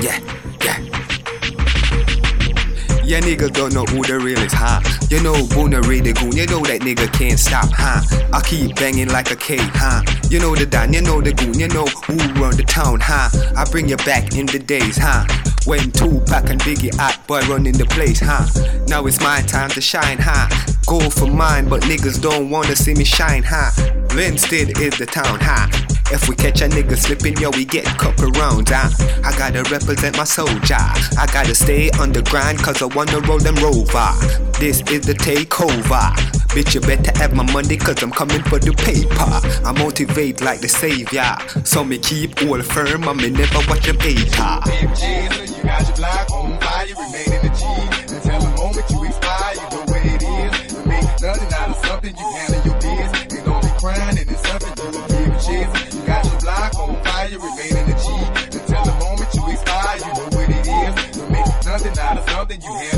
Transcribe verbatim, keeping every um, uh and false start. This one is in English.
Yeah, yeah. Yeah, niggas don't know who the real is, huh? You know, Boona Ray the Goon, you know that nigga can't stop, huh? I keep banging like a K, huh? You know the Don, you know the Goon, you know who run the town, huh? I bring you back in the days, huh? When Tupac and Biggie Hot Boy running the place, huh? Now it's my time to shine, huh? Go for mine, but niggas don't wanna see me shine, huh? Linstead is the town, huh? If we catch a nigga slipping, yo, we get couple rounds, huh? I gotta represent my soldier. I gotta stay on the grind, cause I wanna roll them rover. This is the takeover. Bitch, you better have my money, cause I'm coming for the paper. I motivate like the savior, so me keep all firm, I may never watch them hater. You got your block on fire, remain in the G. Until the moment you expire, you know where it is. To make nothing out of something, you handle your biz. Ain't only crying, and it's something you will give a chance. You got your block on fire, remain in the G. Until the moment you expire, you know what it is. To make nothing out of something, you handle